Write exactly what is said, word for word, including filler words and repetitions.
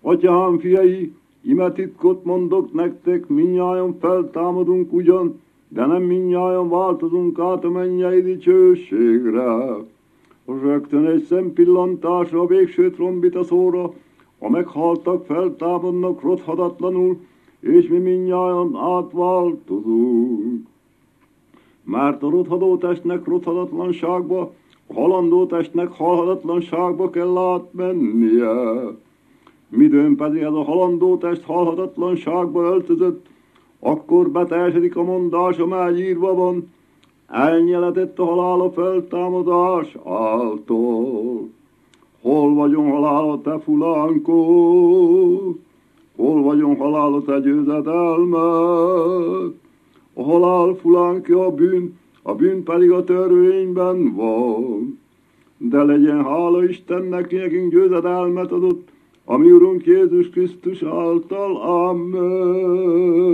Atyám fiai, ime titkot mondok nektek, mindnyájan feltámadunk ugyan, de nem mindnyájan változunk át a mennyei dicsőségre. Rögtön egy szempillantásra, a végső trombita szóra, a meghaltak feltámadnak rothatatlanul, és mi mindnyájan átváltozunk. Mert a rothadó testnek rothatatlanságba, a halandó testnek halhatatlanságba kell átmennie. Midőn pedig ez a halandó test halhatatlanságba öltözött, akkor beteljesedik a mondás, amely írva van, elnyeletett a halál a feltámadás által. Hol vagyon halál a te fulánkod? Hol vagyon halál a te győzedelmed? A halál fulánkja a bűn, a bűn pedig a törvényben van. De legyen hála Istennek, ki nekünk győzedelmet adott, a mi Urunk Jézus Krisztus által. Amen.